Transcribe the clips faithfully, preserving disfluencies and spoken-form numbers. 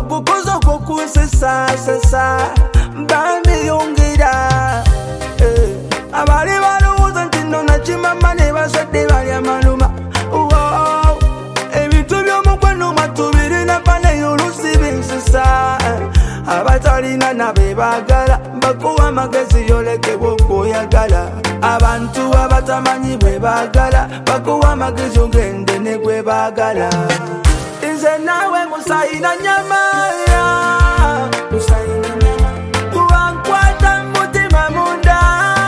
okukoza okukunsesa sesa bambi yungira eh abali balowooza nti nno nakimama ne bazadde bali amaluma wow ebintu by'omukwano matubirina bane olusi binsisa abatalina nabe baagala bakuwa amagezi yolekebwa okwoyagala abantu abatamanyi bwe baagala bakuwa amagezi ogende ne gwe baagala nze naawe musayina nyama musayina nyama wankwata mutima munda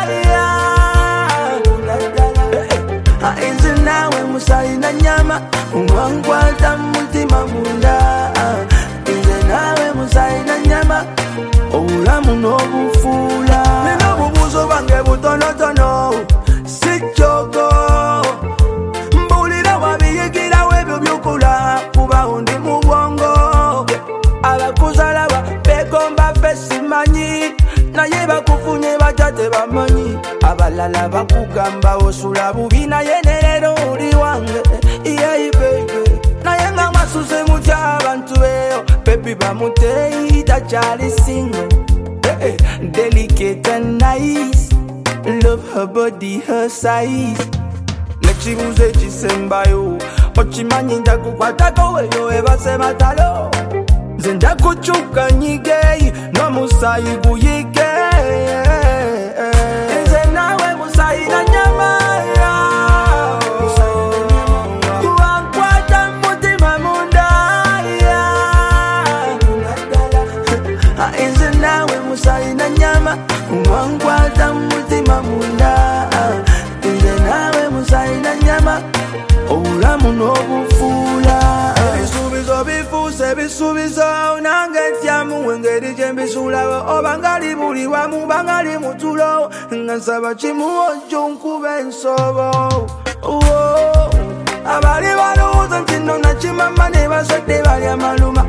nze naawe musayina nyama wankwata mutima munda nze naawe musayina nyama obulamu n'obufuula nina obubuuzo bwange butonotono si kyogo mbulira wabiyigirawo ebyo by'okola kubawo ndi mu bwongo abakuzalaba begomba ffe simanyi naye bakufunye batya tebamanyi abalala bakugamba osula bubi naye ne leero oli wange yeyi bebe naye nga mwasuze mutya abantu eyo bebi bamuteyi takyali single hey, delicate and nice love her body her size nekibuuzo ekisembayo okimanyi njakukwatako weyo ebase matalo nze njakukyuka nyigeyi n'omusaayi guyige nze naawe musayina nyama wankwata mutima munda nze naawe musayina nyama wankwata mutima munda nze naawe musayina nyama obulamu n'obufuula ebisuubizo bifuuse bisuubizo nange ntyamu engeri gye mbisuulawo oba ngali buli wamu bangali mutulo nga nsaba kimu ojjo nkuba ensobo abali balowooza nti nno nakimama ne bazadde bali amaluma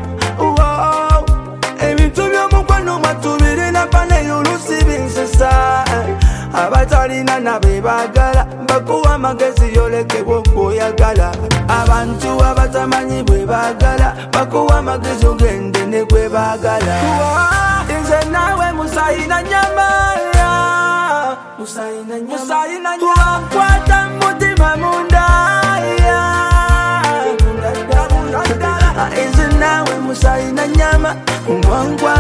ebintu by'omukwano matubirina bane olusi binsesa abatalina nabe baagala bakuwa amagezi yolekebwa okwoyagala abantu abatamanyi bwe baagala bakuwa amagezi ogende ne gwe baagala nze naawe musayina nyama musayina nyama wankwata mutima munda nze naawe musayina nyama wankwata